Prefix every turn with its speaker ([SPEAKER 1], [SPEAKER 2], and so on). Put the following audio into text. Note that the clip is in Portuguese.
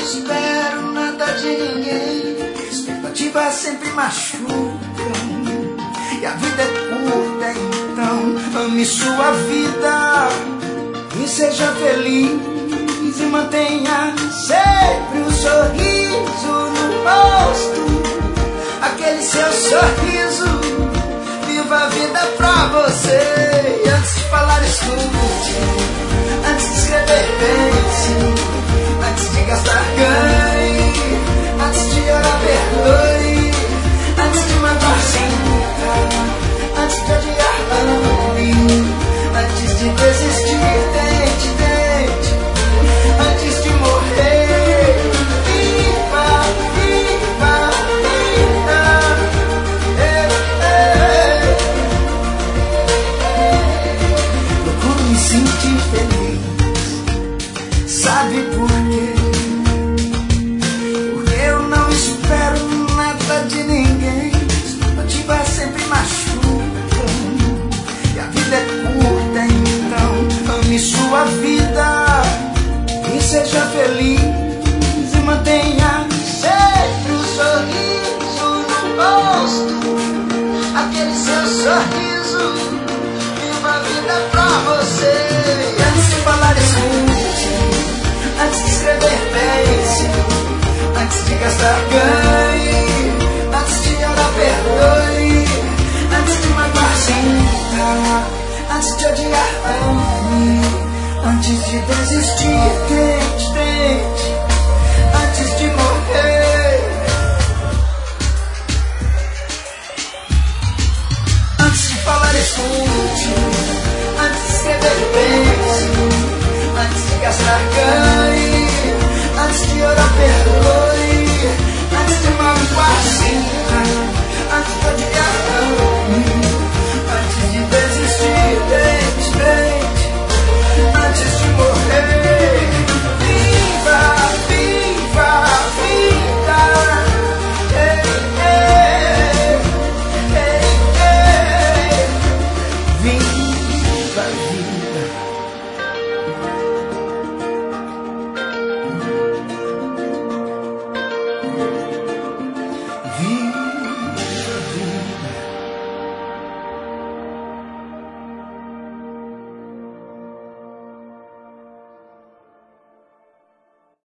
[SPEAKER 1] espero nada de ninguém, expectativas sempre machucam. E a vida é curta, então ame sua vida e seja feliz. E mantenha sempre um sorriso no rosto, aquele seu sorriso. Viva a vida pra você. E antes de falar, escute. Antes de escrever, pense. Antes de gastar, ganhe. Antes de orar, perdoe. Antes de matar, sinta. Antes de odiar, ame. Antes de desistir, tente. Antes de morrer, viva, viva, viva. Procuro me sentir feliz. Sabe por quê? Porque eu não espero nada de ninguém. Expectativas sempre machucam. E a vida é curta, então ame sua vida e seja feliz. E mantenha sempre um sorriso no rosto, aquele seu sorriso. Viva a vida pra você. E antes de falar, escute. Antes de escrever, pense. Antes de gastar, ganhe. Antes de orar, perdoe. Antes de matar, sinta. Antes de odiar, ame. Antes de desistir,